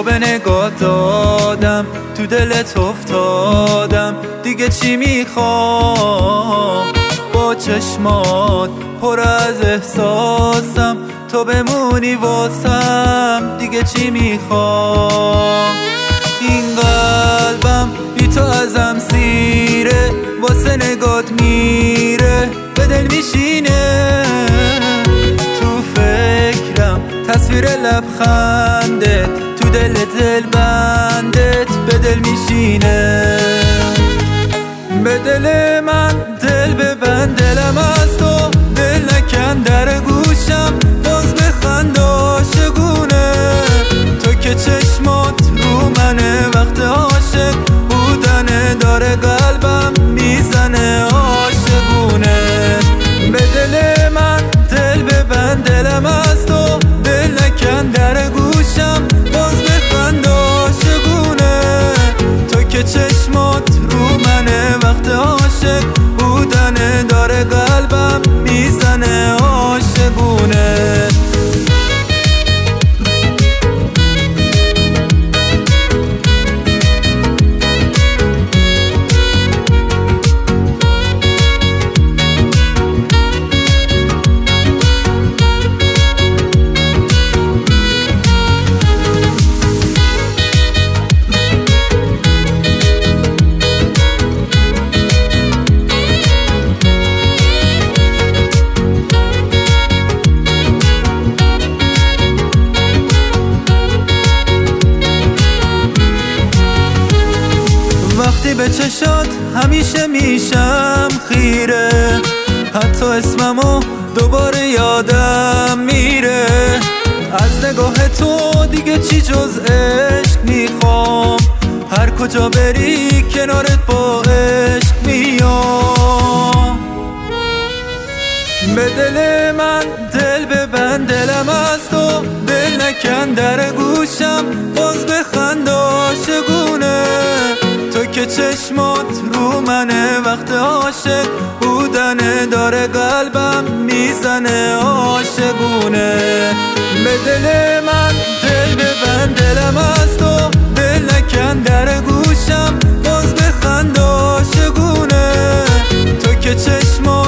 تو به نگاه دادم، تو دلت افتادم، دیگه چی میخوام؟ با چشمات پر از احساسم، تو بمونی واسم، دیگه چی میخوام؟ این قلبم بی تو ازم سیره، واسه نگات میره، به دل میشینه. تو فکرم تصویر لبخندت، تو دل بندت به دل میشینه. به دل من دل ببند، دلم از تو دل نکن، در گوشم باز بخند عاشقونه. تو که چشمات رو منه، وقت عاشق بودنه، داره قلبم میزنه عاشقونه. به دل من دل ببند، دلم از تو دل نکن، در گوشم باز بخند عاشقونه. تو که چشمات رو منه، وقت عاشق بودنه، داره قلبم میزنه عاشقونه. وقتی به چشات همیشه میشم خیره، حتی اسممو دوباره یادم میره. از نگاه تو دیگه چی جز عشق میخوام، هر کجا بری کنارت با عشق میام. به دل من دل ببند، دلم از تو دل نکن، در گوشم باز بخند عاشقونه. تو که چشمات رو منه، وقت عاشق بودنه، داره قلبم میزنه عاشقونه. به دل من دل ببند، دلم از تو دل نکن، در گوشم باز بخند عاشقونه. تو که چشمات